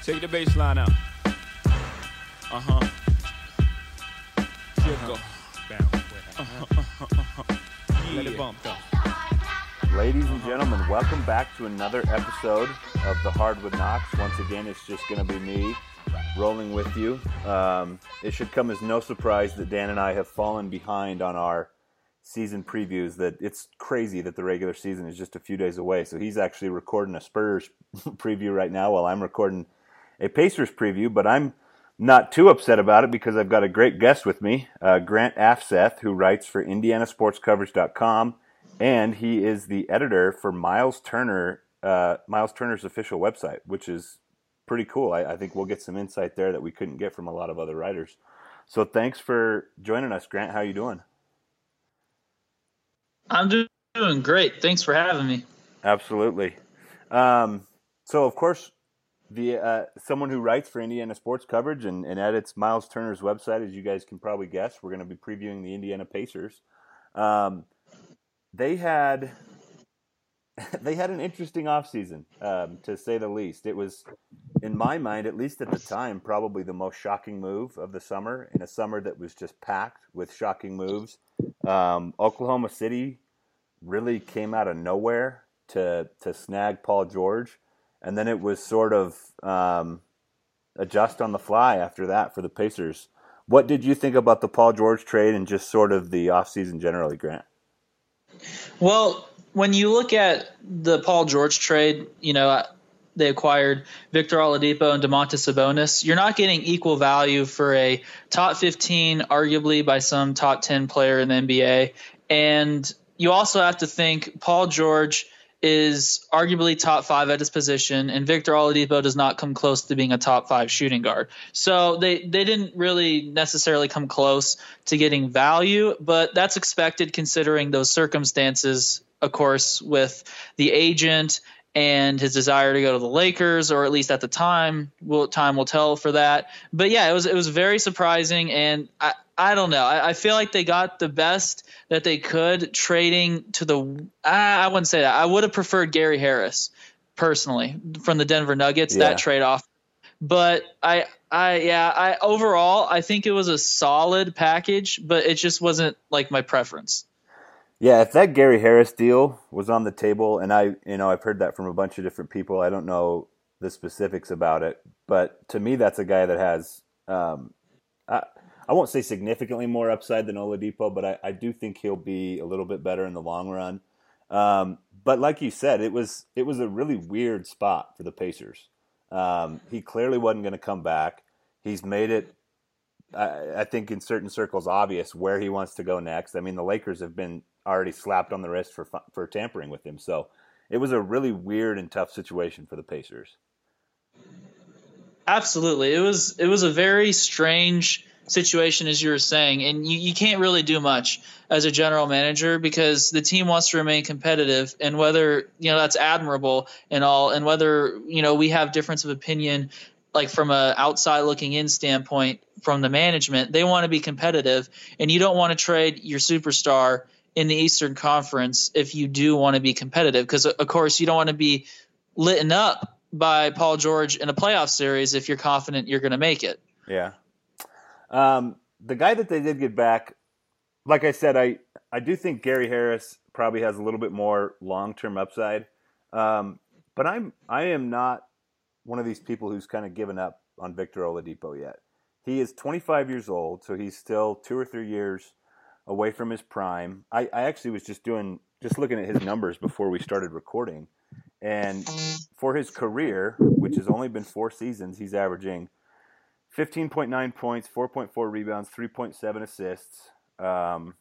Take the bass line out. Uh-huh. Here it go. Let it bump though. Ladies and gentlemen, welcome back to another episode of The Hardwood Knocks. Once again, it's just going to be me rolling with you. It should come as no surprise that Dan and I have fallen behind on our season previews. That it's crazy that the regular season is just a few days away. So he's actually recording a Spurs preview right now while I'm recording a Pacers preview. But I'm not too upset about it because I've got a great guest with me, Grant Afseth, who writes for IndianaSportsCoverage.com. And he is the editor for Miles Turner's official website, which is pretty cool. I think we'll get some insight there that we couldn't get from a lot of other writers. So thanks for joining us, Grant. How are you doing? I'm doing great. Thanks for having me. Absolutely. So, of course, someone who writes for Indiana Sports Coverage and edits Miles Turner's website, as you guys can probably guess, we're going to be previewing the Indiana Pacers. They had an interesting offseason, to say the least. It was, in my mind, at least at the time, probably the most shocking move of the summer, in a summer that was just packed with shocking moves. Oklahoma City really came out of nowhere to snag Paul George, and then it was sort of adjust on the fly after that for the Pacers. What did you think about the Paul George trade and just sort of the offseason generally, Grant? Well, when you look at the Paul George trade, they acquired Victor Oladipo and Domantas Sabonis. You're not getting equal value for a top 15, arguably by some top 10 player in the NBA. And you also have to think Paul George is arguably top 5 at his position, and Victor Oladipo does not come close to being a top 5 shooting guard. So they didn't really necessarily come close to getting value, but that's expected considering those circumstances, of course, with the agent and his desire to go to the Lakers, or at least at the time. Time will tell for that. But yeah, it was very surprising, and I don't know. I feel like they got the best that they could trading to the I wouldn't say that. I would have preferred Gary Harris personally from the Denver Nuggets, that trade off. But I overall I think it was a solid package, but it just wasn't like my preference. Yeah, if that Gary Harris deal was on the table, and I've heard that from a bunch of different people. I don't know the specifics about it, but to me, that's a guy that has, I won't say significantly more upside than Oladipo, but I do think he'll be a little bit better in the long run. But like you said, it was a really weird spot for the Pacers. He clearly wasn't going to come back. He's made it, I think, in certain circles obvious where he wants to go next. I mean, the Lakers have been already slapped on the wrist for tampering with him. So it was a really weird and tough situation for the Pacers. Absolutely. It was a very strange situation, as you were saying, and you can't really do much as a general manager because the team wants to remain competitive, and whether, that's admirable and all, and whether, we have difference of opinion, like from a outside looking in standpoint from the management, they want to be competitive, and you don't want to trade your superstar in the Eastern Conference if you do want to be competitive, because of course you don't want to be lit up by Paul George in a playoff series if you're confident you're going to make it. Yeah. The guy that they did get back, like I said, I do think Gary Harris probably has a little bit more long-term upside. But I am not one of these people who's kind of given up on Victor Oladipo yet. He is 25 years old, so he's still 2 or 3 years away from his prime. I actually was just looking at his numbers before we started recording. And for his career, which has only been 4 seasons, he's averaging 15.9 points, 4.4 rebounds, 3.7 assists, and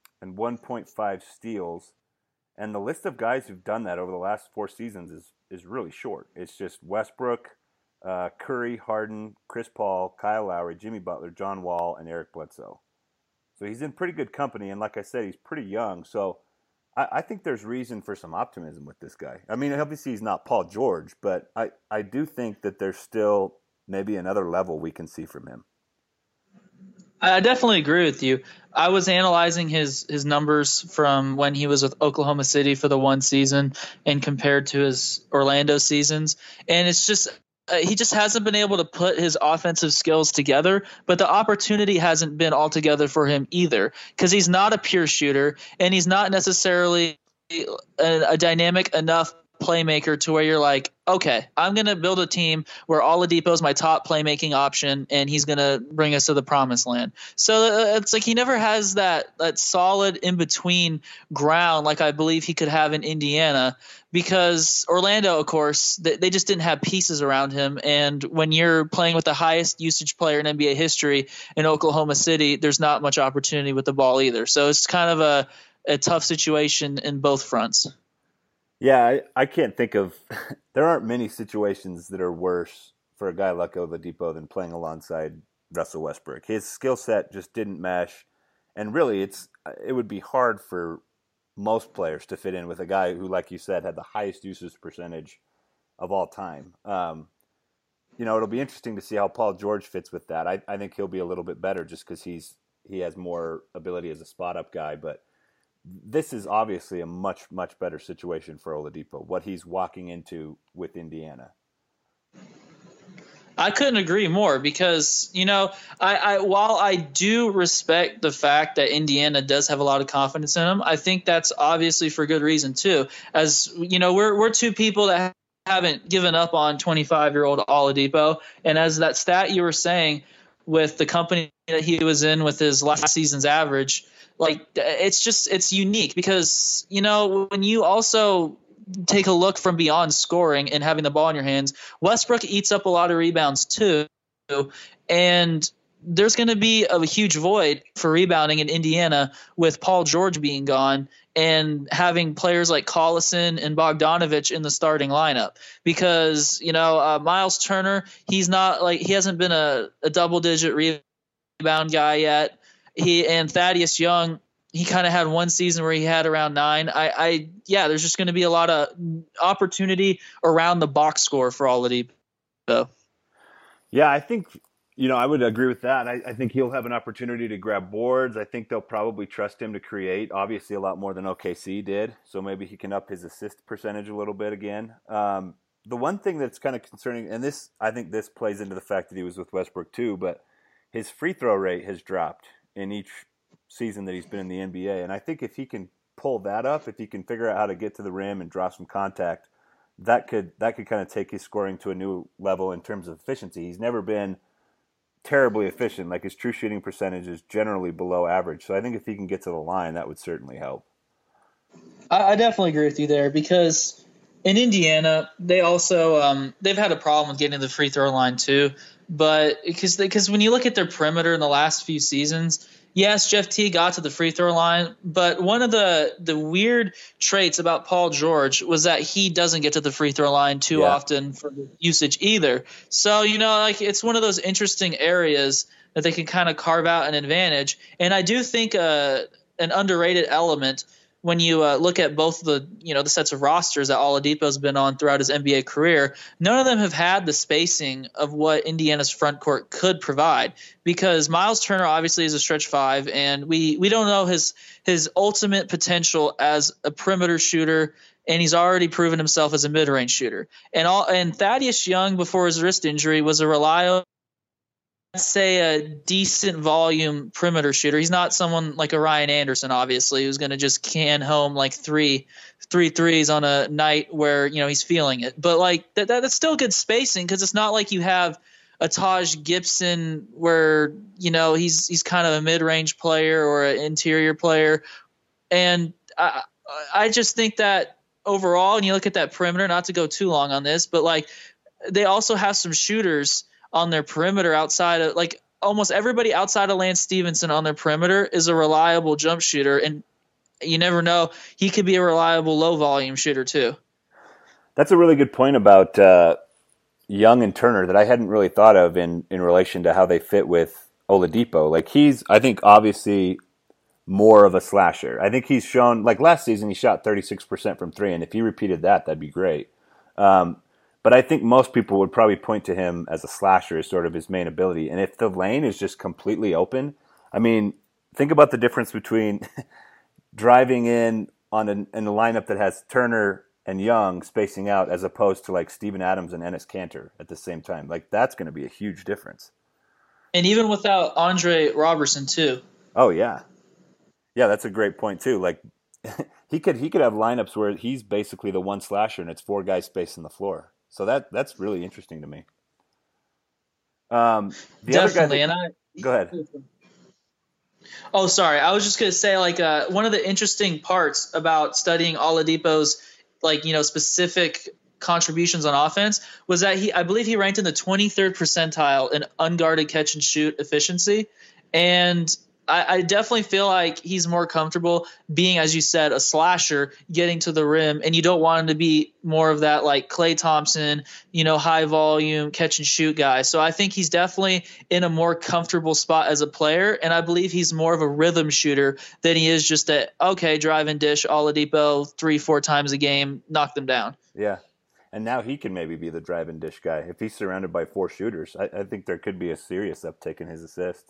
1.5 steals. And the list of guys who've done that over the last 4 seasons is really short. It's just Westbrook, Curry, Harden, Chris Paul, Kyle Lowry, Jimmy Butler, John Wall, and Eric Bledsoe. So he's in pretty good company, and like I said, he's pretty young. So I think there's reason for some optimism with this guy. I mean, obviously he's not Paul George, but I do think that there's still maybe another level we can see from him. I definitely agree with you. I was analyzing his numbers from when he was with Oklahoma City for the one season and compared to his Orlando seasons. And it's just he just hasn't been able to put his offensive skills together, but the opportunity hasn't been altogether for him either, because he's not a pure shooter and he's not necessarily a dynamic enough playmaker to where you're like, okay, I'm going to build a team where Oladipo is my top playmaking option and he's going to bring us to the promised land. So it's like he never has that solid in between ground like I believe he could have in Indiana, because Orlando, of course, they just didn't have pieces around him. And when you're playing with the highest usage player in NBA history in Oklahoma City, there's not much opportunity with the ball either. So it's kind of a tough situation in both fronts. Yeah, I can't think of – there aren't many situations that are worse for a guy like Oladipo than playing alongside Russell Westbrook. His skill set just didn't mesh, and really it would be hard for most players to fit in with a guy who, like you said, had the highest usage percentage of all time. It'll be interesting to see how Paul George fits with that. I think he'll be a little bit better just because he has more ability as a spot-up guy, but this is obviously a much, much better situation for Oladipo, what he's walking into with Indiana. I couldn't agree more because, while I do respect the fact that Indiana does have a lot of confidence in him, I think that's obviously for good reason too. As we're two people that haven't given up on 25-year-old Oladipo. And as that stat you were saying with the company that he was in with his last season's average, like it's unique because, when you also take a look from beyond scoring and having the ball in your hands, Westbrook eats up a lot of rebounds too. And there's going to be a huge void for rebounding in Indiana with Paul George being gone and having players like Collison and Bogdanovich in the starting lineup, because, Miles Turner, he hasn't been a double-digit rebound guy yet. And Thaddeus Young, he kind of had one season where he had around 9. There's just going to be a lot of opportunity around the box score for Oladipo. Yeah, I think, I would agree with that. I think he'll have an opportunity to grab boards. I think they'll probably trust him to create, obviously a lot more than OKC did. So maybe he can up his assist percentage a little bit again. The one thing that's kind of concerning, and I think this plays into the fact that he was with Westbrook too, but his free throw rate has dropped in each season that he's been in the NBA. And I think if he can pull that up, if he can figure out how to get to the rim and draw some contact, that could kind of take his scoring to a new level in terms of efficiency. He's never been terribly efficient. Like, his true shooting percentage is generally below average. So I think if he can get to the line, that would certainly help. I definitely agree with you there, because in Indiana, they also they've had a problem with getting to the free throw line too. But because when you look at their perimeter in the last few seasons, yes, Jeff Teague got to the free throw line, but one of the weird traits about Paul George was that he doesn't get to the free throw line too often for the usage either. So, it's one of those interesting areas that they can kind of carve out an advantage. And I do think an underrated element when you look at both the sets of rosters that Oladipo's been on throughout his NBA career, none of them have had the spacing of what Indiana's front court could provide, because Miles Turner obviously is a stretch 5, and we don't know his ultimate potential as a perimeter shooter, and he's already proven himself as a mid-range shooter. And Thaddeus Young, before his wrist injury, was a reliable, say, a decent volume perimeter shooter. He's not someone like a Ryan Anderson, obviously, who's going to just can home like three threes on a night where he's feeling it. But that's still good spacing, because it's not like you have a Taj Gibson where he's kind of a mid-range player or an interior player. And I just think that overall, and you look at that perimeter, not to go too long on this, but they also have some shooters on their perimeter outside of almost everybody outside of Lance Stevenson on their perimeter is a reliable jump shooter. And you never know, he could be a reliable low volume shooter too. That's a really good point about Young and Turner that I hadn't really thought of in relation to how they fit with Oladipo. He's, I think, obviously more of a slasher. I think he's shown, last season he shot 36% from 3, and if he repeated that, that'd be great. But I think most people would probably point to him as a slasher as sort of his main ability. And if the lane is just completely open, I mean, think about the difference between driving in a lineup that has Turner and Young spacing out as opposed to like Steven Adams and Enes Kanter at the same time. Like that's going to be a huge difference. And even without Andre Robertson too. Oh yeah. Yeah, that's a great point too. Like he could have lineups where he's basically the one slasher and it's 4 guys spacing the floor. So that's really interesting to me. The Definitely, other guy go ahead. Oh, sorry. I was just going to say, like, one of the interesting parts about studying Oladipo's, specific contributions on offense was that I believe he ranked in the 23rd percentile in unguarded catch and shoot efficiency. And I definitely feel like he's more comfortable being, as you said, a slasher, getting to the rim, and you don't want him to be more of that like Klay Thompson, high volume catch and shoot guy. So I think he's definitely in a more comfortable spot as a player, and I believe he's more of a rhythm shooter than he is just drive and dish Oladipo 3-4 times a game, knock them down. Yeah. And now he can maybe be the drive and dish guy. If he's surrounded by 4 shooters, I think there could be a serious uptick in his assists.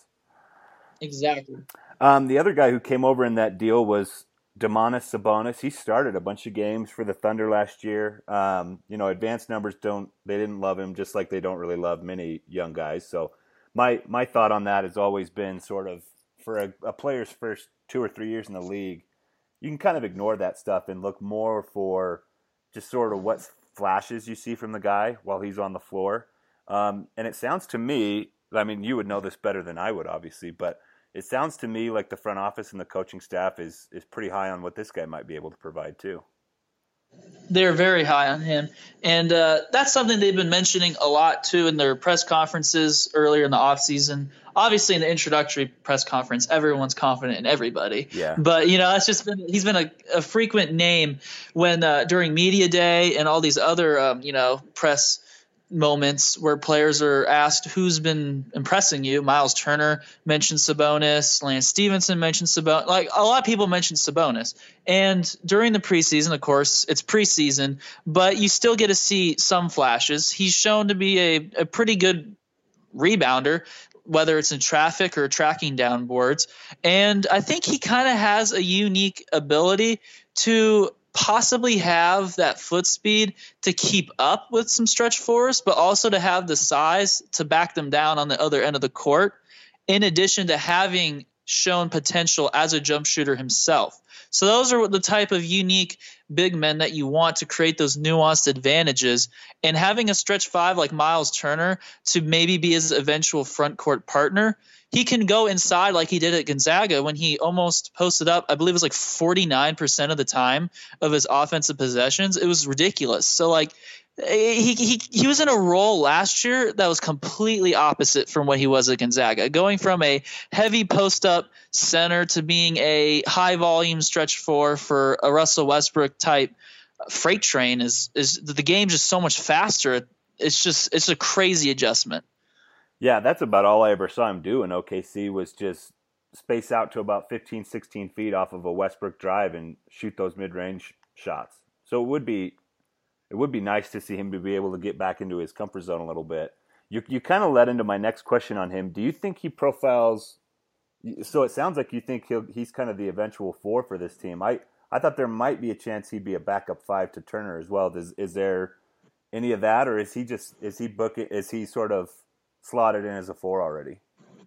Exactly. The other guy who came over in that deal was Domantas Sabonis. He started a bunch of games for the Thunder last year. Advanced numbers didn't love him, just like they don't really love many young guys. So my thought on that has always been sort of for a player's first 2 or 3 years in the league, you can kind of ignore that stuff and look more for just sort of what flashes you see from the guy while he's on the floor. And it sounds to me, I mean, you would know this better than I would, obviously, but it sounds to me like the front office and the coaching staff is pretty high on what this guy might be able to provide too. They're very high on him. And that's something they've been mentioning a lot too in their press conferences earlier in the offseason. Obviously in the introductory press conference, everyone's confident in everybody. Yeah. But, he's been a frequent name when during media day and all these other, press moments where players are asked who's been impressing you. Miles Turner mentioned Sabonis. Lance Stevenson mentioned Sabonis. Like a lot of people mentioned Sabonis. And during the preseason, of course, it's preseason, but you still get to see some flashes. He's shown to be a pretty good rebounder, whether it's in traffic or tracking down boards. And I think he kind of has a unique ability to possibly have that foot speed to keep up with some stretch fours, but also to have the size to back them down on the other end of the court, in addition to having shown potential as a jump shooter himself. So those are the type of unique big men that you want to create those nuanced advantages. And having a stretch 5 like Miles Turner to maybe be his eventual front court partner, he can go inside like he did at Gonzaga when he almost posted up, I believe it was like 49% of the time of his offensive possessions. It was ridiculous. So like he was in a role last year that was completely opposite from what he was at Gonzaga, going from a heavy post up center to being a high volume stretch 4 for a Russell Westbrook type freight train is the game just so much faster. It's a crazy adjustment. Yeah, that's about all I ever saw him do in OKC was just space out to about 15, 16 feet off of a Westbrook drive and shoot those mid-range shots. So it would be nice to see him to be able to get back into his comfort zone a little bit. You kind of led into my next question on him. Do you think he profiles – so it sounds like you think he's kind of the eventual 4 for this team. I thought there might be a chance he'd be a backup 5 to Turner as well. Is there any of that, or is he sort of – slotted in as a 4 already?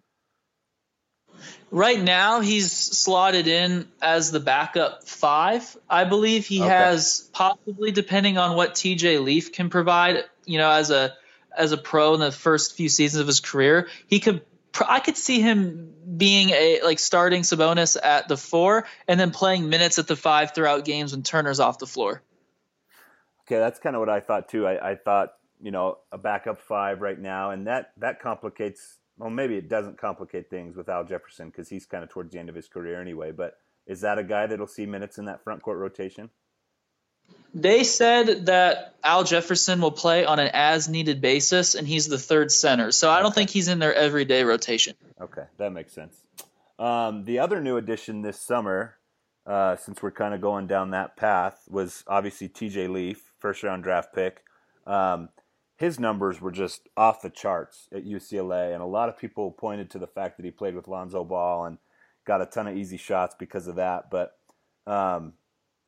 Right now, he's slotted in as the backup 5. I believe he has possibly, depending on what TJ Leaf can provide, as a pro in the first few seasons of his career, I could see him being starting Sabonis at the 4 and then playing minutes at the 5 throughout games when Turner's off the floor. Okay, that's kind of what I thought too. I thought, a backup 5 right now, and that complicates. Well, maybe it doesn't complicate things with Al Jefferson because he's kind of towards the end of his career anyway. But is that a guy that'll see minutes in that front court rotation? They said that Al Jefferson will play on an as-needed basis, and he's the 3rd center. So I don't think he's in their everyday rotation. Okay, that makes sense. The other new addition this summer, since we're kind of going down that path, was obviously TJ Leaf, first-round draft pick. His numbers were just off the charts at UCLA, and a lot of people pointed to the fact that he played with Lonzo Ball and got a ton of easy shots because of that. But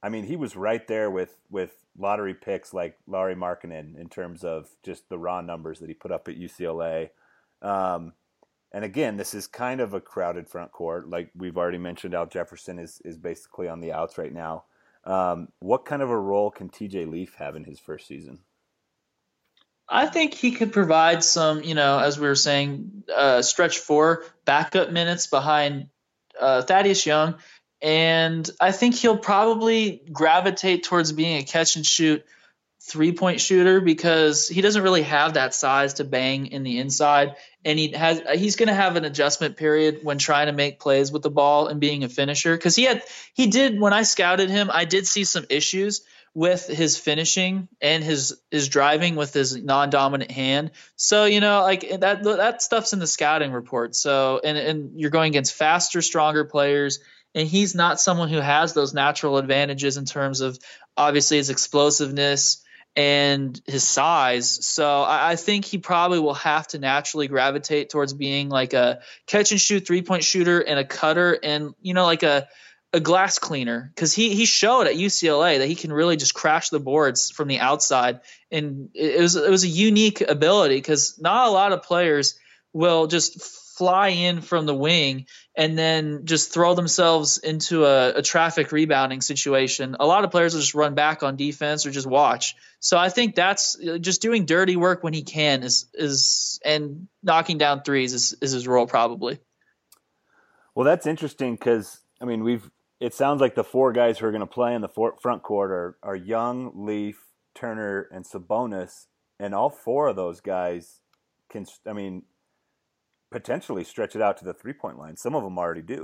I mean, he was right there with lottery picks like Lauri Markkanen in terms of just the raw numbers that he put up at UCLA. And again, this is kind of a crowded front court. Like we've already mentioned, Al Jefferson is basically on the outs right now. What kind of a role can TJ Leaf have in his first season? I think he could provide some, as we were saying, stretch four backup minutes behind Thaddeus Young. And I think he'll probably gravitate towards being a catch and shoot 3-point shooter because he doesn't really have that size to bang in the inside. And he's going to have an adjustment period when trying to make plays with the ball and being a finisher. Cause he did, when I scouted him, I did see some issues with his finishing and his driving with his non-dominant hand. So, like that stuff's in the scouting report. So, and you're going against faster, stronger players. And he's not someone who has those natural advantages in terms of obviously his explosiveness and his size. So I think he probably will have to naturally gravitate towards being like a catch and shoot 3-point shooter and a cutter and, like a glass cleaner. Cause he showed at UCLA that he can really just crash the boards from the outside. And it was a unique ability because not a lot of players will just fly in from the wing and then just throw themselves into a traffic rebounding situation. A lot of players will just run back on defense or just watch. So I think that's just doing dirty work when he can is and knocking down threes is his role probably. Well, that's interesting because I mean it sounds like the four guys who are going to play in the front court are Young, Leaf, Turner, and Sabonis, and all four of those guys can potentially stretch it out to the 3-point line. Some of them already do.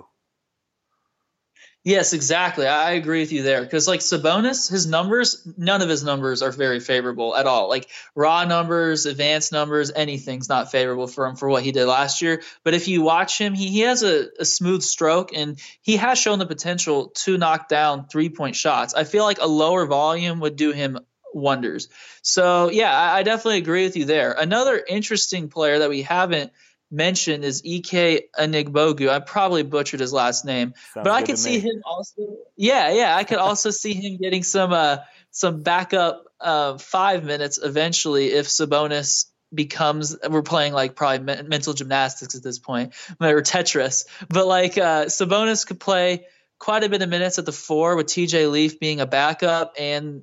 Yes, exactly. I agree with you there because like Sabonis, none of his numbers are very favorable at all. Like raw numbers, advanced numbers, anything's not favorable for him for what he did last year. But if you watch him, he has a smooth stroke and he has shown the potential to knock down 3-point shots. I feel like a lower volume would do him wonders. So yeah, I definitely agree with you there. Another interesting player that we haven't mentioned is Ike Anigbogu. I probably butchered his last name, but I could see him also. Yeah. I could also see him getting some backup 5 minutes eventually if Sabonis becomes. We're playing like probably mental gymnastics at this point, or Tetris. But like Sabonis could play quite a bit of minutes at the 4 with TJ Leaf being a backup and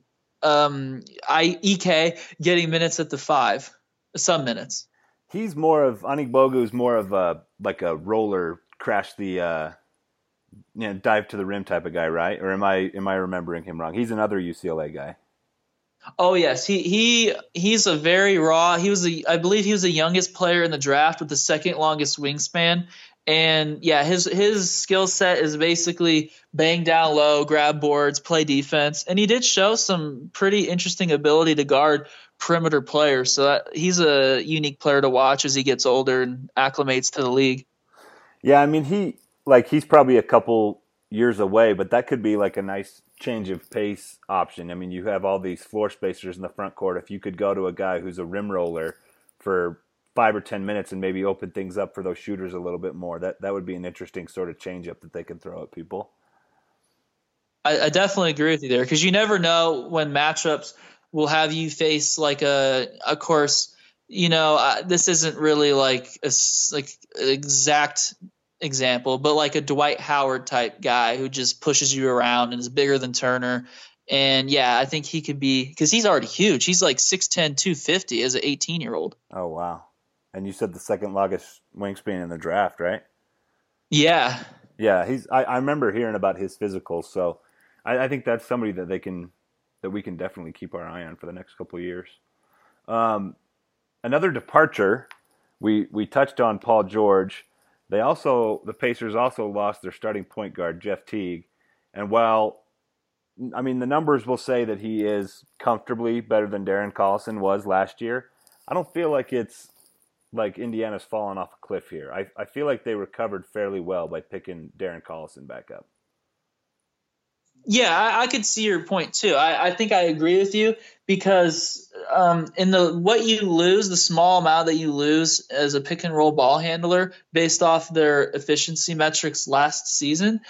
Ike getting minutes at the 5, some minutes. He's Anigbogu's more of a roller crash the dive to the rim type of guy, right? Or am I remembering him wrong? He's another UCLA guy. Oh yes, he's a very raw. I believe he was the youngest player in the draft with the second longest wingspan. And yeah, his skill set is basically bang down low, grab boards, play defense, and he did show some pretty interesting ability to guard perimeter players. So he's a unique player to watch as he gets older and acclimates to the league. Yeah, I mean he's probably a couple years away, but that could be like a nice change of pace option. I mean, you have all these floor spacers in the front court. If you could go to a guy who's a rim roller for 5 or 10 minutes and maybe open things up for those shooters a little bit more, that would be an interesting sort of change up that they can throw at people. I definitely agree with you there because you never know when matchups will have you face like of course, this isn't really like an exact example, but like a Dwight Howard type guy who just pushes you around and is bigger than Turner. And yeah, I think he could be, because he's already huge. He's like 6'10", 250 as an 18-year-old. Oh, wow. And you said the second longest wingspan in the draft, right? Yeah. Yeah, I remember hearing about his physicals, so I think that's somebody that we can definitely keep our eye on for the next couple of years. Another departure, we touched on Paul George. The Pacers also lost their starting point guard, Jeff Teague. And while, I mean, the numbers will say that he is comfortably better than Darren Collison was last year, I don't feel like it's like Indiana's fallen off a cliff here. I feel like they recovered fairly well by picking Darren Collison back up. Yeah, I could see your point too. I think I agree with you because in what you lose, the small amount that you lose as a pick and roll ball handler based off their efficiency metrics last season,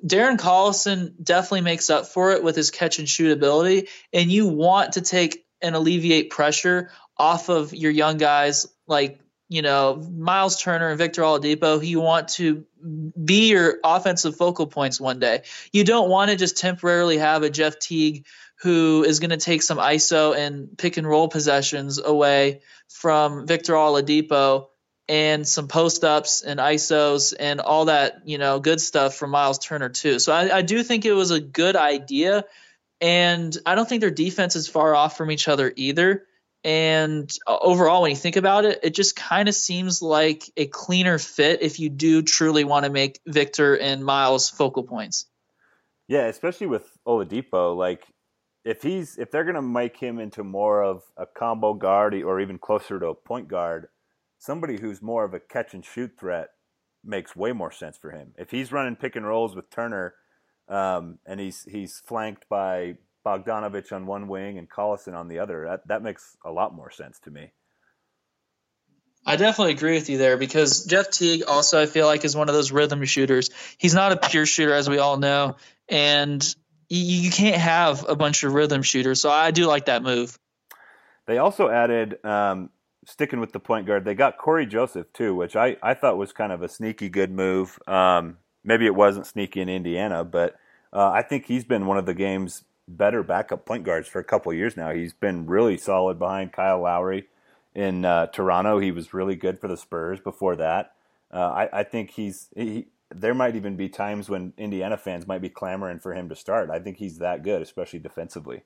Darren Collison definitely makes up for it with his catch and shoot ability, and you want to take and alleviate pressure off of your young guys like, Miles Turner and Victor Oladipo, who you want to be your offensive focal points one day. You don't want to just temporarily have a Jeff Teague who is going to take some ISO and pick and roll possessions away from Victor Oladipo and some post ups and ISOs and all that, good stuff from Miles Turner too. So I do think it was a good idea, and I don't think their defense is far off from each other either. And overall, when you think about it, it just kind of seems like a cleaner fit if you do truly want to make Victor and Miles focal points. Yeah, especially with Oladipo, like if they're going to make him into more of a combo guard or even closer to a point guard, somebody who's more of a catch and shoot threat makes way more sense for him. If he's running pick and rolls with Turner, and he's flanked by Bogdanovich on one wing and Collison on the other, that makes a lot more sense to me. I definitely agree with you there, because Jeff Teague also, I feel like, is one of those rhythm shooters. He's not a pure shooter, as we all know, and you can't have a bunch of rhythm shooters. So I do like that move. They also added, sticking with the point guard, they got Corey Joseph too, which I thought was kind of a sneaky good move. Maybe it wasn't sneaky in Indiana, but I think he's been one of the game's better backup point guards for a couple of years now. He's been really solid behind Kyle Lowry in Toronto. He was really good for the Spurs before that. I think there might even be times when Indiana fans might be clamoring for him to start. I think he's that good, especially defensively.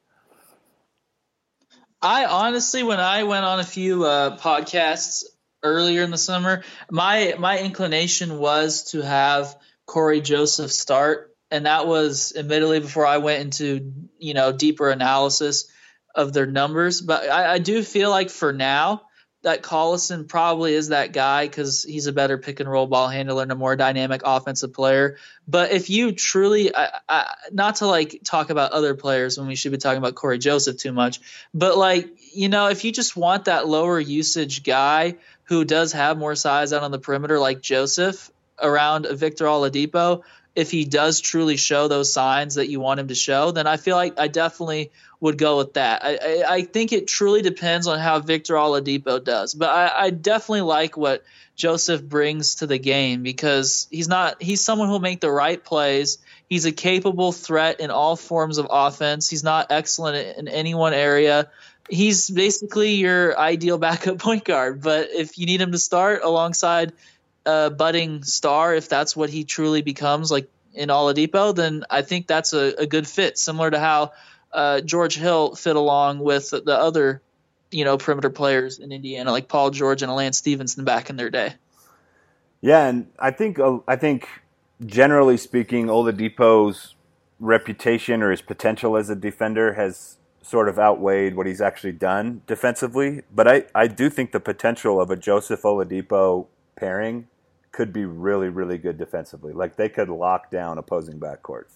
I honestly, when I went on a few podcasts earlier in the summer, my inclination was to have Corey Joseph start, and that was admittedly before I went into deeper analysis of their numbers. But I do feel like for now that Collison probably is that guy, because he's a better pick and roll ball handler and a more dynamic offensive player. But if you truly, not to talk about other players when we should be talking about Corey Joseph too much, but if you just want that lower usage guy who does have more size out on the perimeter, like Joseph around Victor Oladipo, if he does truly show those signs that you want him to show, then I feel like I definitely would go with that. I think it truly depends on how Victor Oladipo does. But I definitely like what Joseph brings to the game, because he's someone who'll make the right plays. He's a capable threat in all forms of offense. He's not excellent in any one area. He's basically your ideal backup point guard. But if you need him to start alongside budding star, if that's what he truly becomes, like in Oladipo, then I think that's a good fit, similar to how George Hill fit along with the other perimeter players in Indiana, like Paul George and Lance Stevenson back in their day. Yeah, and I think generally speaking, Oladipo's reputation or his potential as a defender has sort of outweighed what he's actually done defensively. But I do think the potential of a Joseph Oladipo pairing could be really, really good defensively. Like, they could lock down opposing backcourts.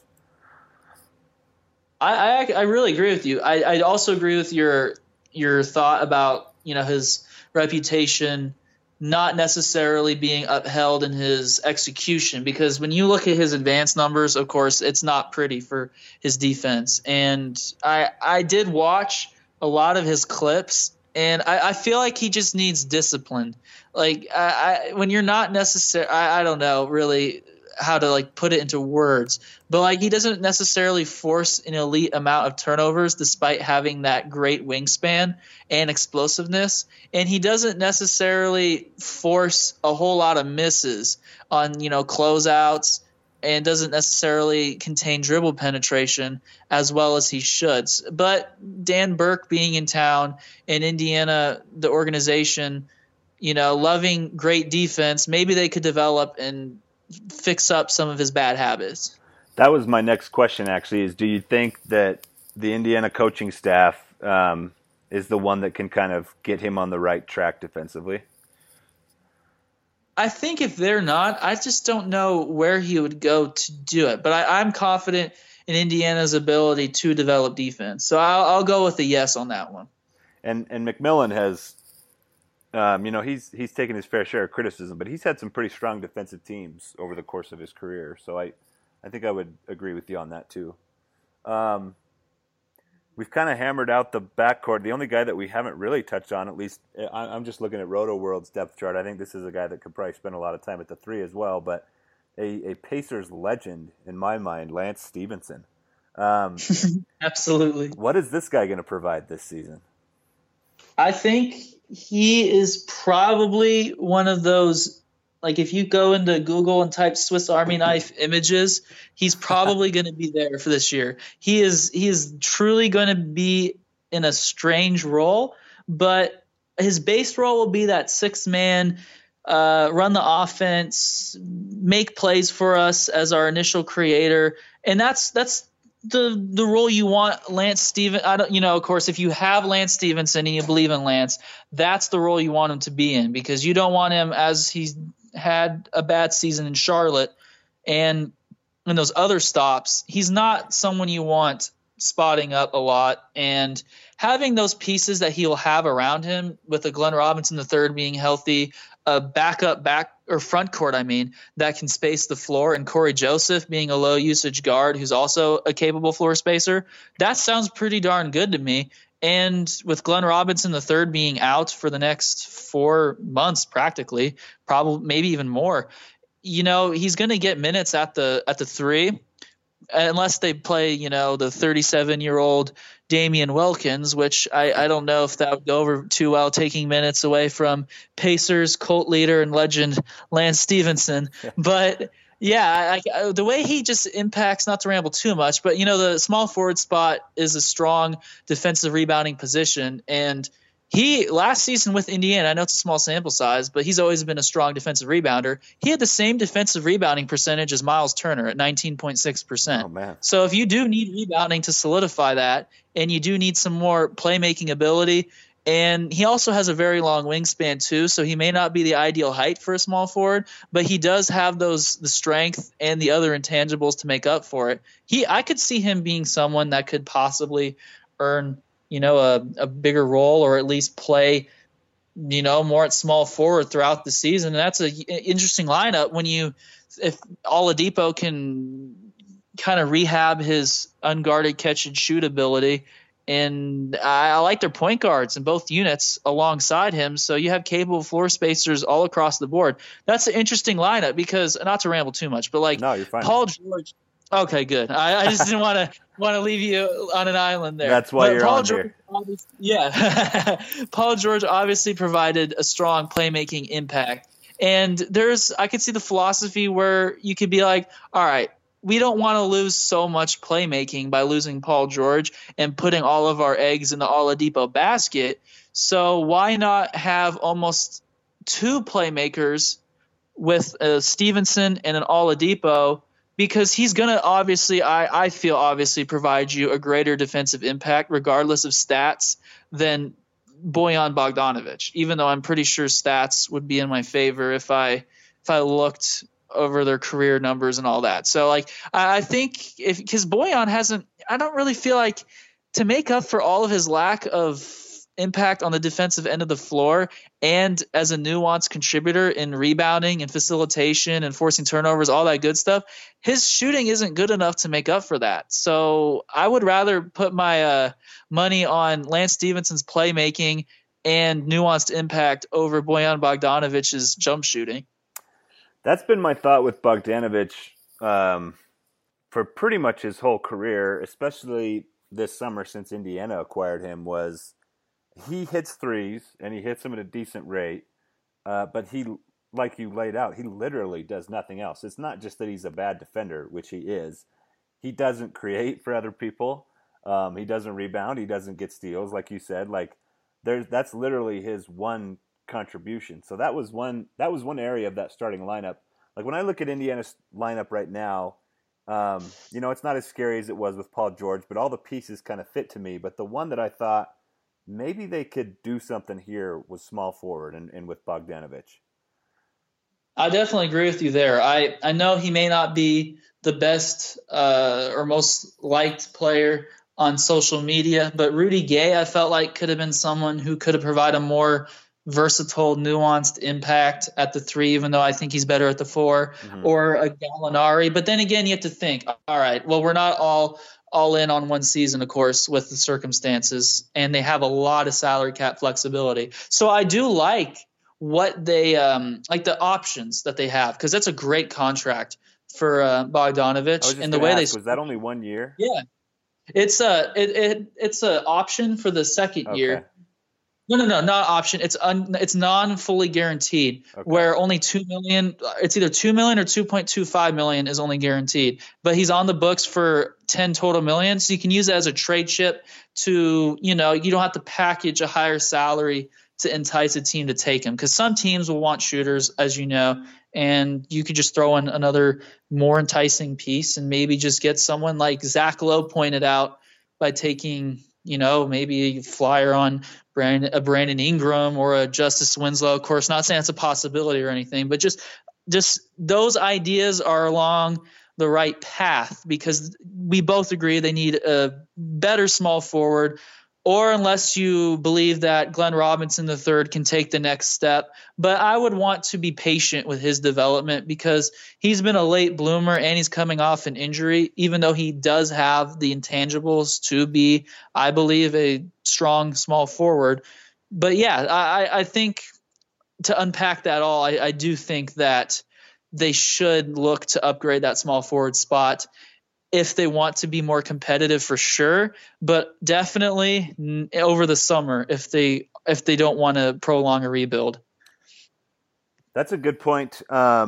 I really agree with you. I also agree with your thought about his reputation not necessarily being upheld in his execution, because when you look at his advanced numbers, of course, it's not pretty for his defense. And I did watch a lot of his clips, and I feel like he just needs discipline. Like, when you're not necessarily, I don't know really how to put it into words, but he doesn't necessarily force an elite amount of turnovers despite having that great wingspan and explosiveness, and he doesn't necessarily force a whole lot of misses on closeouts, and doesn't necessarily contain dribble penetration as well as he should. But Dan Burke being in town, and Indiana, the organization, loving great defense, maybe they could develop and fix up some of his bad habits. That was my next question, actually, is do you think that the Indiana coaching staff is the one that can kind of get him on the right track defensively? I think if they're not, I just don't know where he would go to do it. But I'm confident in Indiana's ability to develop defense. So I'll go with a yes on that one. And McMillan has, he's taken his fair share of criticism, but he's had some pretty strong defensive teams over the course of his career. So I think I would agree with you on that too. We've kind of hammered out the backcourt. The only guy that we haven't really touched on, at least I'm just looking at Roto World's depth chart. I think this is a guy that could probably spend a lot of time at the 3 as well, but a Pacers legend in my mind, Lance Stevenson. Absolutely. What is this guy going to provide this season? I think he is probably one of those, like if you go into Google and type Swiss Army knife images, he's probably going to be there for this year. He is truly going to be in a strange role, but his base role will be that 6-man, run the offense, make plays for us as our initial creator. And that's the role you want Lance Stevenson. Of course, if you have Lance Stevenson and you believe in Lance, that's the role you want him to be in, because you don't want him, as he's had a bad season in Charlotte and in those other stops, he's not someone you want spotting up a lot. And having those pieces that he'll have around him, with a Glenn Robinson III being healthy, a front court, that can space the floor, and Corey Joseph being a low usage guard who's also a capable floor spacer, that sounds pretty darn good to me. And with Glenn Robinson III being out for the next 4 months, practically, probably maybe even more, he's going to get minutes at the 3, unless they play, the 37-year-old Damian Wilkins, which I don't know if that would go over too well, taking minutes away from Pacers cult leader and legend Lance Stevenson. But yeah, the way he just impacts, not to ramble too much, but the small forward spot is a strong defensive rebounding position. And he, last season with Indiana, I know it's a small sample size, but he's always been a strong defensive rebounder. He had the same defensive rebounding percentage as Miles Turner at 19.6%. Oh, man. So if you do need rebounding to solidify that, and you do need some more playmaking ability, and he also has a very long wingspan too, so he may not be the ideal height for a small forward, but he does have the strength and the other intangibles to make up for it. I could see him being someone that could possibly earn, a bigger role, or at least play, more at small forward throughout the season. And that's an interesting lineup if Oladipo can kind of rehab his unguarded catch and shoot ability. And I like their point guards in both units alongside him. So you have capable floor spacers all across the board. That's an interesting lineup, because, not to ramble too much, but no, you're fine. Paul George. Okay, good. I just didn't want to leave you on an island there. That's why you're on here. Yeah. Paul George obviously provided a strong playmaking impact. And I could see the philosophy where you could be like, all right, we don't want to lose so much playmaking by losing Paul George and putting all of our eggs in the Oladipo basket. So why not have almost 2 playmakers with Stevenson and an Oladipo, because he's going to I feel obviously provide you a greater defensive impact regardless of stats than Bojan Bogdanovic, even though I'm pretty sure stats would be in my favor if I looked over their career numbers and all that. So I think because Bojan I don't really feel like, to make up for all of his lack of impact on the defensive end of the floor and as a nuanced contributor in rebounding and facilitation and forcing turnovers, all that good stuff, his shooting isn't good enough to make up for that. So I would rather put my money on Lance Stevenson's playmaking and nuanced impact over Bojan Bogdanovic's jump shooting. That's been my thought with Bogdanovic for pretty much his whole career, especially this summer since Indiana acquired him, was he hits threes and he hits them at a decent rate, but he, like you laid out, he literally does nothing else. It's not just that he's a bad defender, which he is. He doesn't create for other people. He doesn't rebound. He doesn't get steals, like you said. That's literally his one contribution. So that was one area of that starting lineup. Like when I look at Indiana's lineup right now, it's not as scary as it was with Paul George, but all the pieces kind of fit to me. But the one that I thought maybe they could do something here was small forward and with Bogdanovic. I definitely agree with you there. I know he may not be the best or most liked player on social media, but Rudy Gay, I felt like, could have been someone who could have provided a more versatile, nuanced impact at the 3, even though I think he's better at the 4, or a Gallinari. But then again, you have to think, all right, well, we're not all in on one season, of course, with the circumstances, and they have a lot of salary cap flexibility. So I do like what they like the options that they have, because that's a great contract for Bogdanovich. And the way was that only 1 year? Yeah, it's a option for the second year. No, not option. It's non-fully guaranteed, where only $2 million. It's either $2 million or $2.25 million is only guaranteed. But he's on the books for 10 total million, so you can use it as a trade chip to, you don't have to package a higher salary to entice a team to take him, because some teams will want shooters, as you know, and you could just throw in another more enticing piece and maybe just get someone like Zach Lowe pointed out by taking, maybe a flyer on Brandon Ingram or a Justice Winslow. Of course, not saying it's a possibility or anything, but just those ideas are along the right path, because we both agree they need a better small forward, or unless you believe that Glenn Robinson III can take the next step. But I would want to be patient with his development, because he's been a late bloomer and he's coming off an injury, even though he does have the intangibles to be, I believe, a strong small forward. But yeah, I think to unpack that all, I do think that they should look to upgrade that small forward spot if they want to be more competitive, for sure, but definitely over the summer if they don't want to prolong a rebuild. That's a good point.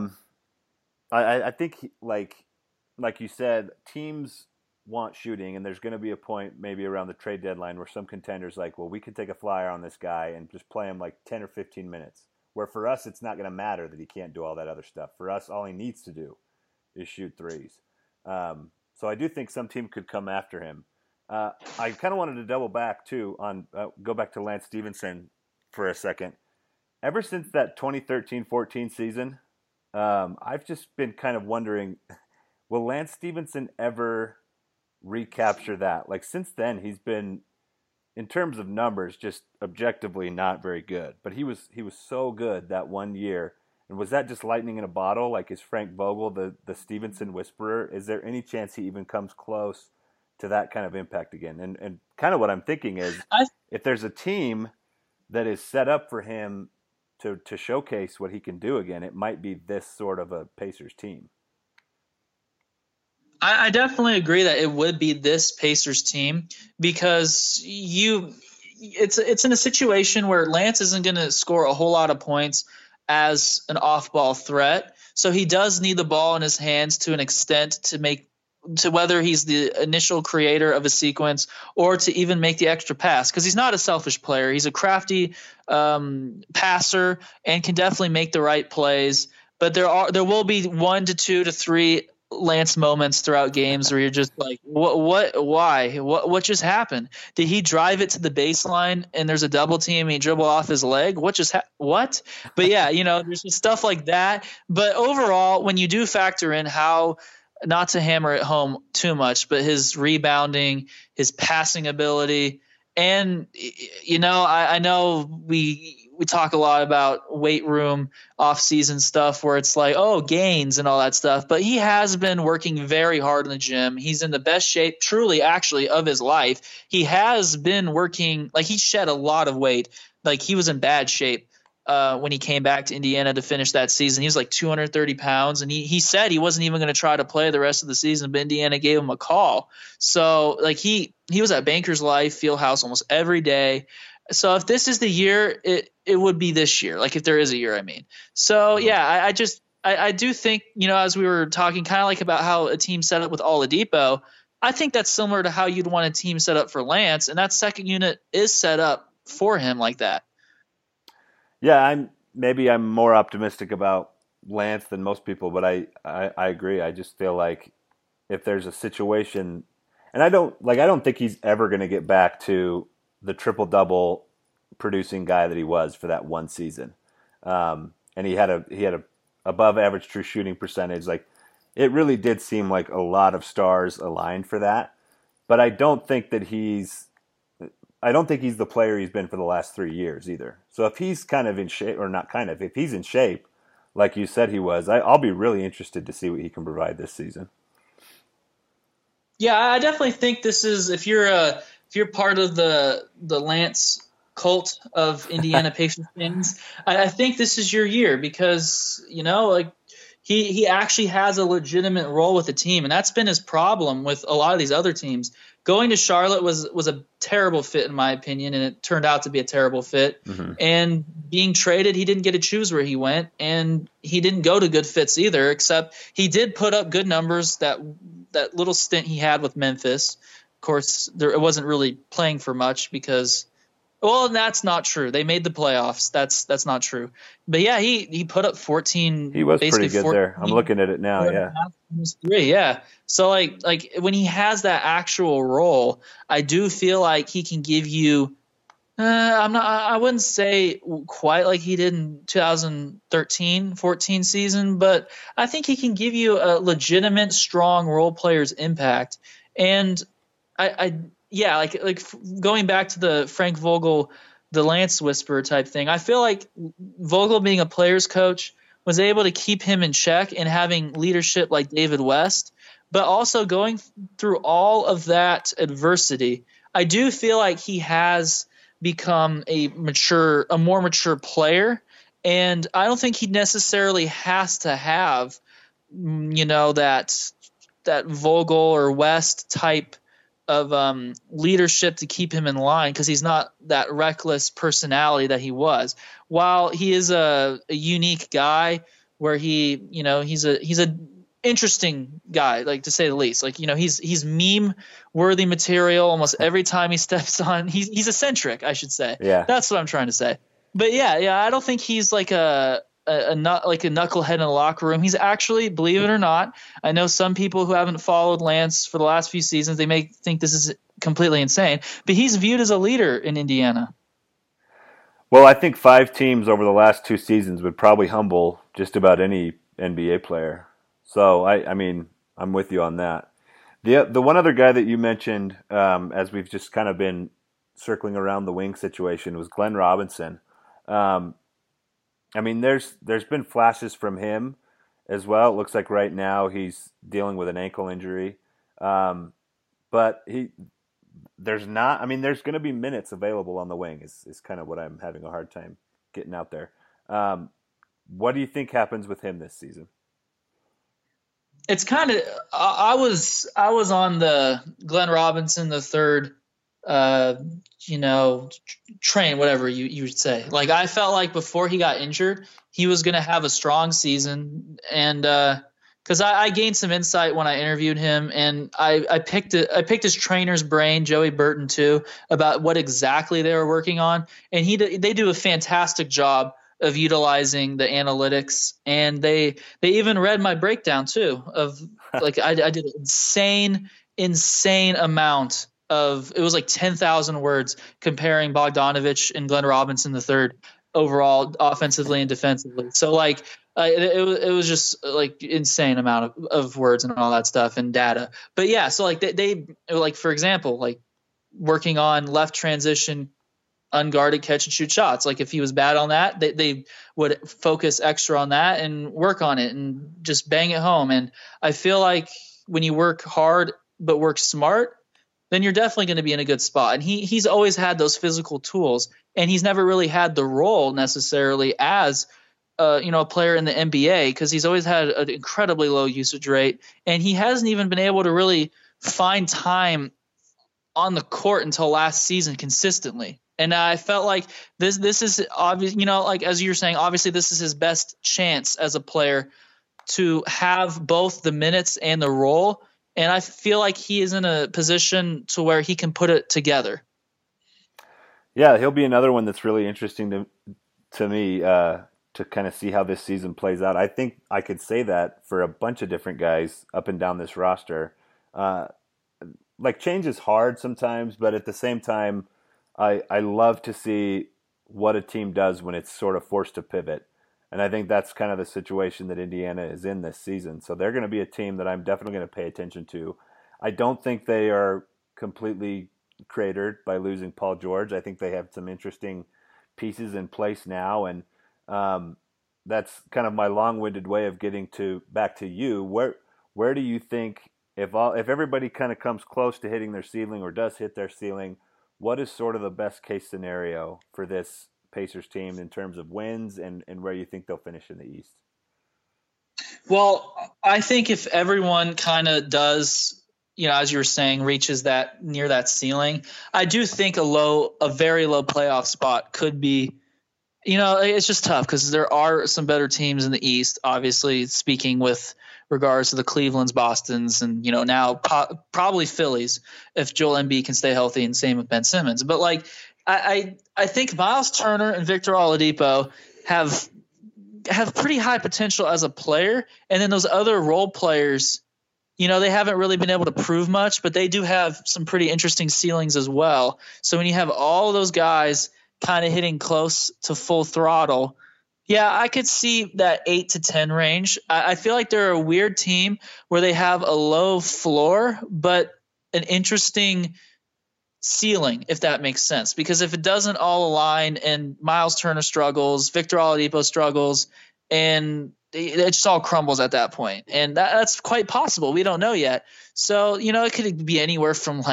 I think like you said, teams want shooting, and there's going to be a point maybe around the trade deadline where some contenders like, well, we could take a flyer on this guy and just play him like 10 or 15 minutes, where for us it's not going to matter that he can't do all that other stuff. For us, all he needs to do is shoot threes. So I do think some team could come after him. I kind of wanted to double back too on go back to Lance Stephenson for a second. Ever since that 2013-14 season, I've just been kind of wondering, will Lance Stephenson ever recapture that? Like, since then, he's been, in terms of numbers, just objectively not very good. But he was so good that 1 year. And was that just lightning in a bottle? Like, is Frank Vogel the Stevenson whisperer? Is there any chance he even comes close to that kind of impact again? And kind of what I'm thinking is, if there's a team that is set up for him to showcase what he can do again, it might be this sort of a Pacers team. I definitely agree that it would be this Pacers team, because it's in a situation where Lance isn't going to score a whole lot of points as an off-ball threat. So he does need the ball in his hands to an extent to whether he's the initial creator of a sequence or to even make the extra pass, because he's not a selfish player. He's a crafty passer and can definitely make the right plays. But there will be 1 to 2 to 3 Lance moments throughout games where you're just like, what just happened? Did he drive it to the baseline and there's a double team and he dribbled off his leg? What? But yeah, there's just stuff like that. But overall, when you do factor in how, not to hammer it home too much, but his rebounding, his passing ability, and I know we talk a lot about weight room off-season stuff where it's like, oh, gains and all that stuff, but he has been working very hard in the gym. He's in the best shape, truly, actually, of his life. He has been working, like, he shed a lot of weight. Like, he was in bad shape when he came back to Indiana to finish that season. He was like 230 pounds, and he said he wasn't even going to try to play the rest of the season, but Indiana gave him a call. So, like, he was at Bankers Life Fieldhouse almost every day. So if this is the year, it would be this year. Like, if there is a year, I mean. So yeah, I do think, as we were talking kind of like about how a team set up with Oladipo, I think that's similar to how you'd want a team set up for Lance, and that second unit is set up for him like that. Yeah, I'm more optimistic about Lance than most people, but I agree. I just feel like if there's a situation, and I don't think he's ever going to get back to the triple-double producing guy that he was for that one season. And he had a above average true shooting percentage. Like, it really did seem like a lot of stars aligned for that. But I don't think that he's I don't think he's the player he's been for the last 3 years either. So if he's kind of in shape, or not kind of, if he's in shape, like you said he was, I'll be really interested to see what he can provide this season. Yeah, I definitely think this is, if you're part of the Lance cult of Indiana Pacers fans, I think this is your year because, like he actually has a legitimate role with the team, and that's been his problem with a lot of these other teams. Going to Charlotte was a terrible fit in my opinion, and it turned out to be a terrible fit. Mm-hmm. And being traded, he didn't get to choose where he went, and he didn't go to good fits either, except he did put up good numbers that little stint he had with Memphis. Of course, it wasn't really playing for much because – well, that's not true. They made the playoffs. That's not true. But yeah, he put up 14. He was pretty good 14, there. I'm looking at it now. Yeah. 3, yeah. So like when he has that actual role, I do feel like he can give you. I wouldn't say quite like he did in 2013-14 season, but I think he can give you a legitimate, strong role player's impact. And yeah, like going back to the Frank Vogel, the Lance Whisperer type thing, I feel like Vogel being a player's coach was able to keep him in check and having leadership like David West, but also going through all of that adversity, I do feel like he has become a more mature player, and I don't think he necessarily has to have, that Vogel or West type of leadership to keep him in line, because he's not that reckless personality that he was. While he is a unique guy, where he's a interesting guy, like to say the least. Like he's meme worthy material almost every time he steps on. He's eccentric, I should say. Yeah, that's what I'm trying to say. But yeah, I don't think he's like a knucklehead in the locker room. He's actually, believe it or not, I know some people who haven't followed Lance for the last few seasons, they may think this is completely insane, but he's viewed as a leader in Indiana. Well, I think 5 teams over the last 2 seasons would probably humble just about any NBA player. So I mean, I'm with you on that. The one other guy that you mentioned, as we've just kind of been circling around the wing situation, was Glenn Robinson. I mean, there's been flashes from him as well. It looks like right now he's dealing with an ankle injury, but there's going to be minutes available on the wing. Is kind of what I'm having a hard time getting out there. What do you think happens with him this season? It's kind of I was on the Glenn Robinson the third. Train, whatever you would say. Like, I felt like before he got injured, he was going to have a strong season. And because I gained some insight when I interviewed him, and I picked his trainer's brain, Joey Burton, too, about what exactly they were working on. And they do a fantastic job of utilizing the analytics. And they even read my breakdown, too, of like I did an insane amount of, it was like 10,000 words comparing Bogdanovich and Glenn Robinson III overall offensively and defensively. So like it was just like insane amount of words and all that stuff and data. But yeah, so like they like, for example, like working on left transition, unguarded catch and shoot shots. Like if he was bad on that, they would focus extra on that and work on it and just bang it home. And I feel like when you work hard but work smart, then you're definitely going to be in a good spot. And he's always had those physical tools, and he's never really had the role necessarily as a player in the NBA, because he's always had an incredibly low usage rate, and he hasn't even been able to really find time on the court until last season consistently. And I felt like this is obvious, like as you're saying, obviously this is his best chance as a player to have both the minutes and the role. And I feel like he is in a position to where he can put it together. Yeah, he'll be another one that's really interesting to me to kind of see how this season plays out. I think I could say that for a bunch of different guys up and down this roster. Like, change is hard sometimes, but at the same time, I love to see what a team does when it's sort of forced to pivot. And I think that's kind of the situation that Indiana is in this season. So they're going to be a team that I'm definitely going to pay attention to. I don't think they are completely cratered by losing Paul George. I think they have some interesting pieces in place now, and that's kind of my long-winded way of getting back to you. Where do you think, if everybody kind of comes close to hitting their ceiling or does hit their ceiling, what is sort of the best case scenario for this Pacers team in terms of wins and where you think they'll finish in the East? Well, I think if everyone kind of does, as you were saying, reaches that near that ceiling, I do think a very low playoff spot could be, it's just tough because there are some better teams in the East, obviously speaking with regards to the Clevelands, Bostons, and, now probably Phillies if Joel Embiid can stay healthy, and same with Ben Simmons. But I think Miles Turner and Victor Oladipo have pretty high potential as a player. And then those other role players, they haven't really been able to prove much, but they do have some pretty interesting ceilings as well. So when you have all of those guys kind of hitting close to full throttle, yeah, I could see that 8 to 10 range. I feel like they're a weird team where they have a low floor, but an interesting ceiling, if that makes sense. Because if it doesn't all align and Miles Turner struggles, Victor Oladipo struggles, and it just all crumbles at that point. And that's quite possible. We don't know yet. So, it could be anywhere from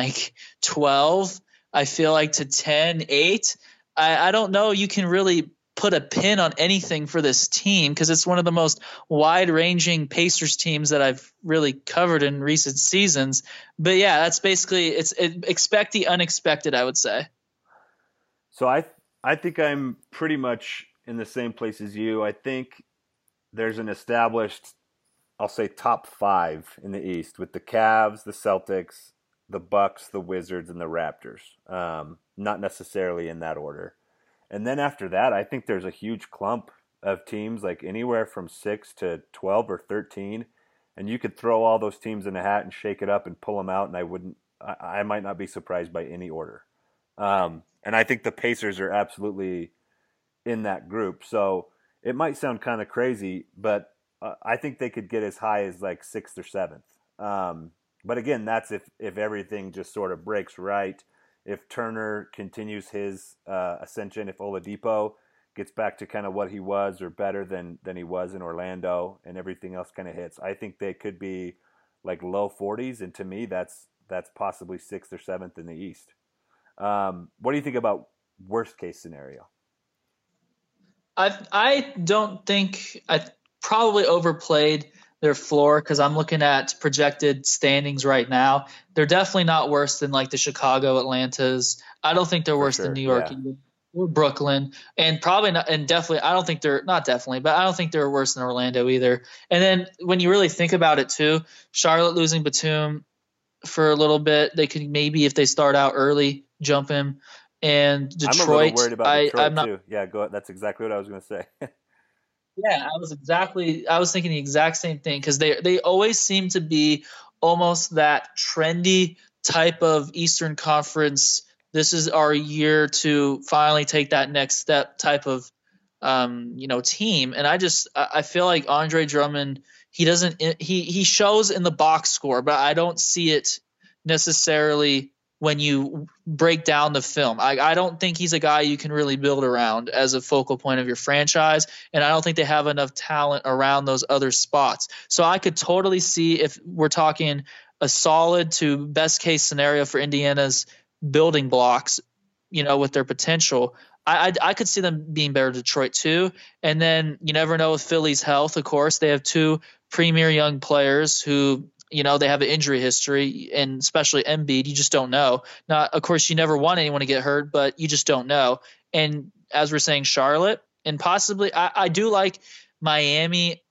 12, I feel like, to 10, 8. I don't know. You can really put a pin on anything for this team because it's one of the most wide-ranging Pacers teams that I've really covered in recent seasons. But yeah, that's basically expect the unexpected, I would say. So I think I'm pretty much in the same place as you. I think there's an established, I'll say, top 5 in the East with the Cavs, the Celtics, the Bucks, the Wizards, and the Raptors. Not necessarily in that order. And then after that, I think there's a huge clump of teams, like anywhere from 6 to 12 or 13. And you could throw all those teams in a hat and shake it up and pull them out, and I might not be surprised by any order. And I think the Pacers are absolutely in that group. So it might sound kind of crazy, but I think they could get as high as 6th or 7th. But again, that's if everything just sort of breaks right. If Turner continues his ascension, if Oladipo gets back to kind of what he was or better than he was in Orlando, and everything else kind of hits, I think they could be low 40s, and to me, that's possibly 6th or 7th in the East. What do you think about worst case scenario? I don't think I probably overplayed their floor because I'm looking at projected standings right now. They're definitely not worse than the Chicago Atlantas. I don't think they're worse than New York either, or Brooklyn, and probably not. And definitely, I don't think they're not definitely, but I don't think they're worse than Orlando either. And then when you really think about it too, Charlotte losing Batum for a little bit, they could maybe, if they start out early, jump him. And Detroit, I'm a little worried about Detroit I'm not, too. Yeah, go ahead. That's exactly what I was going to say. Yeah, I was thinking the exact same thing because they always seem to be almost that trendy type of Eastern Conference. This is our year to finally take that next step type of team. And I feel like Andre Drummond, he shows in the box score, but I don't see it necessarily when you break down the film. I don't think he's a guy you can really build around as a focal point of your franchise, and I don't think they have enough talent around those other spots. So I could totally see, if we're talking a solid to best case scenario for Indiana's building blocks, with their potential, I could see them being better Detroit too. And then you never know with Philly's health, of course. They have 2 premier young players who – they have an injury history, and especially Embiid, you just don't know. Now, of course, you never want anyone to get hurt, but you just don't know. And as we're saying, Charlotte, and possibly I do like Miami.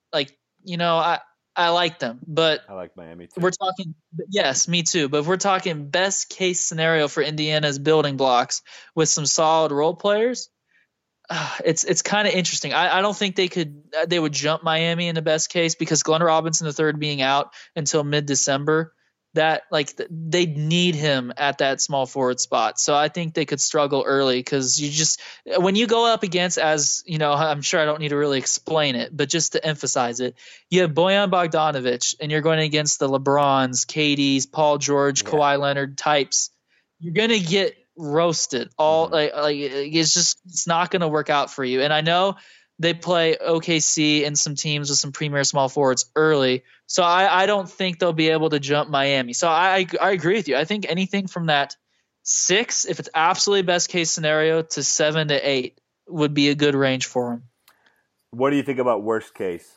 I like them, but I like Miami too. We're talking, yes, me too. But if we're talking best case scenario for Indiana's building blocks with some solid role players, it's kind of interesting. I don't think they would jump Miami in the best case because Glenn Robinson III being out until mid-December, that they need him at that small forward spot. So I think they could struggle early because when you go up against, as I'm sure I don't need to really explain it, but just to emphasize it, you have Bojan Bogdanovic and you're going against the LeBrons, KDs, Paul George, Kawhi Leonard types. you're gonna get roasted. It's not gonna work out for you. And I know they play OKC and some teams with some premier small forwards early, so I don't think they'll be able to jump Miami. So I agree with you. I think anything from that 6, if it's absolutely best case scenario, to 7 to 8 would be a good range for them. What do you think about worst case?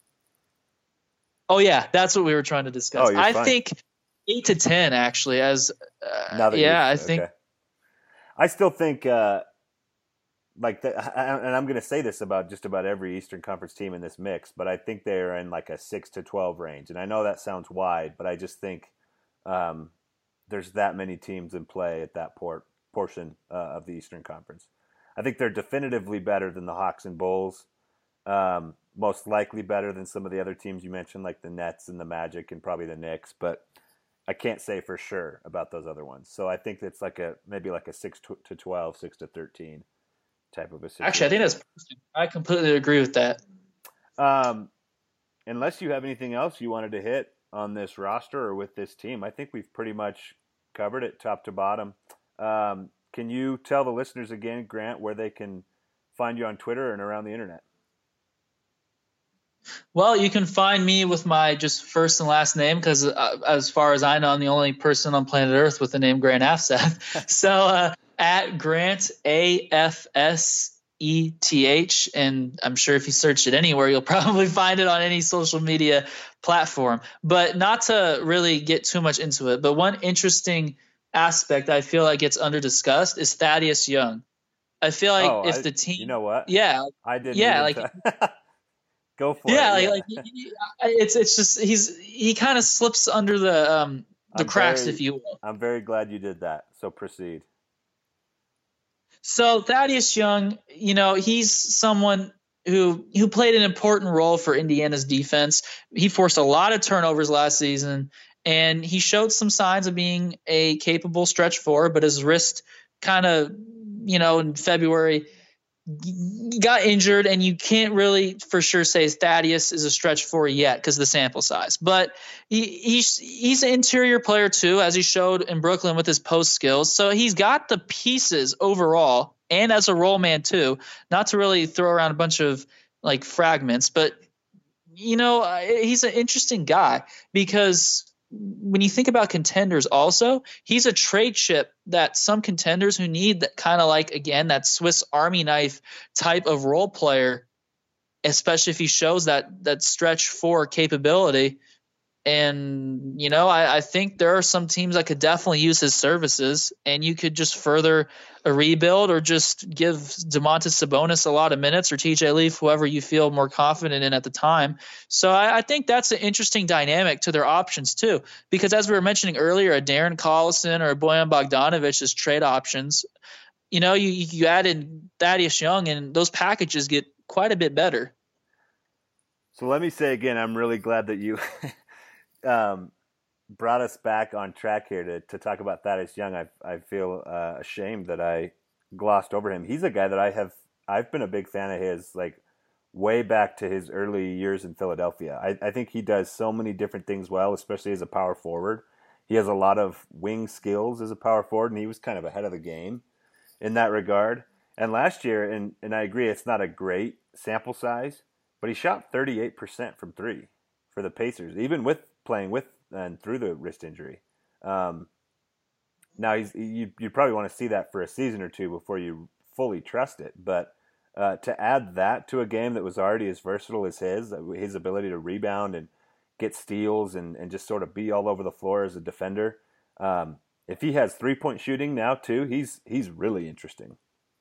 Oh yeah, that's what we were trying to discuss. I think 8 to 10 actually. I think. Okay. I still think, and I'm going to say this about just about every Eastern Conference team in this mix, but I think they're in like a 6 to 12 range. And I know that sounds wide, but I just think there's that many teams in play at that portion of the Eastern Conference. I think they're definitively better than the Hawks and Bulls, most likely better than some of the other teams you mentioned, like the Nets and the Magic and probably the Knicks, but I can't say for sure about those other ones. So I think it's maybe like a 6 to 12, 6 to 13 type of a situation. Actually, I think that's perfect. I completely agree with that. Unless you have anything else you wanted to hit on this roster or with this team, I think we've pretty much covered it top to bottom. Can you tell the listeners again, Grant, where they can find you on Twitter and around the internet? Well, you can find me with my just first and last name because as far as I know, I'm the only person on planet Earth with the name Grant Afseth. So at Grant AFSETH, and I'm sure if you search it anywhere, you'll probably find it on any social media platform. But not to really get too much into it, but one interesting aspect I feel like gets under discussed is Thaddeus Young. I feel like the team, you know what? Yeah. I didn't. Yeah. Go for it. Yeah, it's just he kind of slips under the cracks, if you will. I'm very glad you did that. So proceed. So Thaddeus Young, he's someone who played an important role for Indiana's defense. He forced a lot of turnovers last season, and he showed some signs of being a capable stretch forward, but his wrist kind of, in February got injured, and you can't really for sure say Thaddeus is a stretch four yet because of the sample size. But he's an interior player too, as he showed in Brooklyn with his post skills. So he's got the pieces overall, and as a roll man too. Not to really throw around a bunch of like fragments, but he's an interesting guy because when you think about contenders also, he's a trade chip that some contenders who need that kind of like, again, that Swiss Army knife type of role player, especially if he shows that stretch four capability. And, I think there are some teams that could definitely use his services, and you could just further a rebuild or just give Domantas Sabonis a lot of minutes, or TJ Leaf, whoever you feel more confident in at the time. So I think that's an interesting dynamic to their options too, because as we were mentioning earlier, a Darren Collison or a Bojan Bogdanovic as trade options, you add in Thaddeus Young and those packages get quite a bit better. So let me say again, I'm really glad that you brought us back on track here to talk about Thaddeus Young. I feel ashamed that I glossed over him. He's a guy that I've been a big fan of his, like way back to his early years in Philadelphia. I think he does so many different things well, especially as a power forward. He has a lot of wing skills as a power forward, and he was kind of ahead of the game in that regard. And last year, and I agree, it's not a great sample size, but he shot 38% from three for the Pacers, even with playing with and through the wrist injury. Now you probably want to see that for a season or two before you fully trust it. But to add that to a game that was already as versatile as his ability to rebound and get steals and just sort of be all over the floor as a defender. If he has 3-point shooting now too, he's really interesting.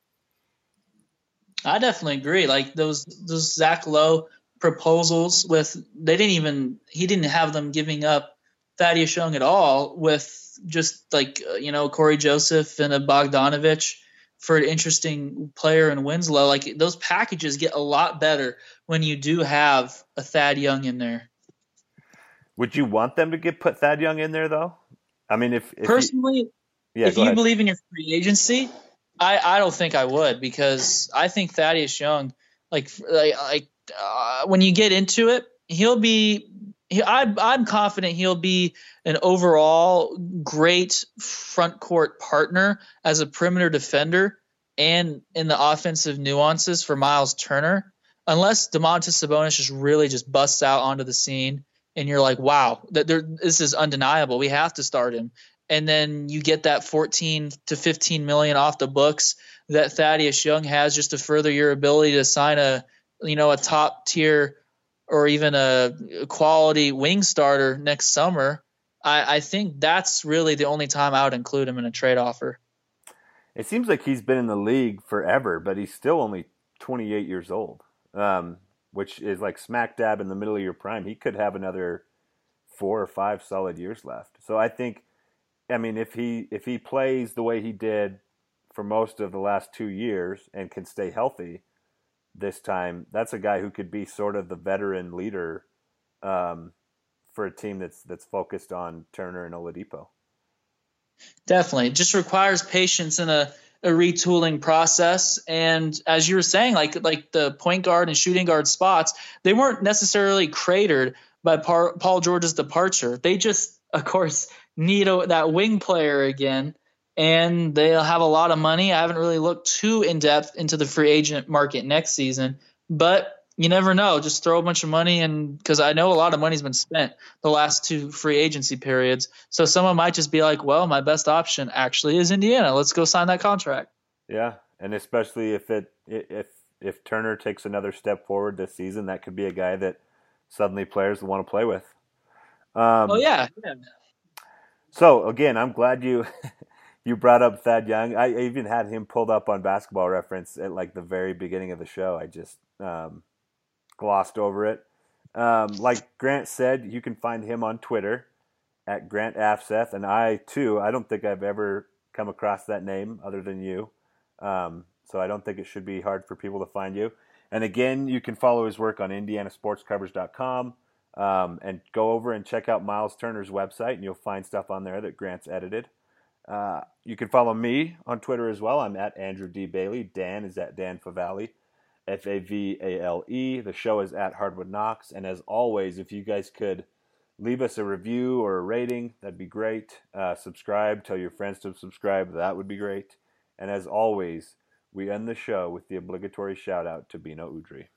I definitely agree. Like those Zach Lowe proposals he didn't have them giving up Thaddeus Young at all, with just like, Corey Joseph and a Bogdanovic for an interesting player in Winslow. Like those packages get a lot better when you do have a Thad Young in there. Would you want them to put Thad Young in there though? I mean, if personally, if you believe in your free agency, I don't think I would, because I think Thaddeus Young, when you get into it, he'll be I'm confident he'll be an overall great front court partner as a perimeter defender and in the offensive nuances for Miles Turner. Unless Domantas Sabonis just busts out onto the scene and you're like, wow, this is undeniable. We have to start him. And then you get that 14 to 15 million off the books that Thaddeus Young has just to further your ability to sign a top tier or even a quality wing starter next summer. I think that's really the only time I would include him in a trade offer. It seems like he's been in the league forever, but he's still only 28 years old, which is like smack dab in the middle of your prime. He could have another 4 or 5 solid years left. So I think, if he plays the way he did for most of the last 2 years and can stay healthy this time, that's a guy who could be sort of the veteran leader for a team that's focused on Turner and Oladipo. Definitely. It just requires patience and a retooling process. And as you were saying, like the point guard and shooting guard spots, they weren't necessarily cratered by Paul George's departure. They just, of course, need that wing player again. And they'll have a lot of money. I haven't really looked too in-depth into the free agent market next season, but you never know. Just throw a bunch of money in, because I know a lot of money's been spent the last 2 free agency periods. So someone might just be like, well, my best option actually is Indiana. Let's go sign that contract. Yeah, and especially if Turner takes another step forward this season, that could be a guy that suddenly players will want to play with. Yeah. So, again, I'm glad you brought up Thad Young. I even had him pulled up on Basketball Reference at like the very beginning of the show. I just glossed over it. Like Grant said, you can find him on Twitter at Grant Afseth. And I don't think I've ever come across that name other than you. So I don't think it should be hard for people to find you. And again, you can follow his work on IndianaSportsCovers.com and go over and check out Miles Turner's website, and you'll find stuff on there that Grant's edited. You can follow me on Twitter as well. I'm at Andrew D. Bailey. Dan is at Dan Favale, Favale. The show is at Hardwood Knocks. And as always, if you guys could leave us a review or a rating, that'd be great. Subscribe. Tell your friends to subscribe. That would be great. And as always, we end the show with the obligatory shout out to Bino Udrih.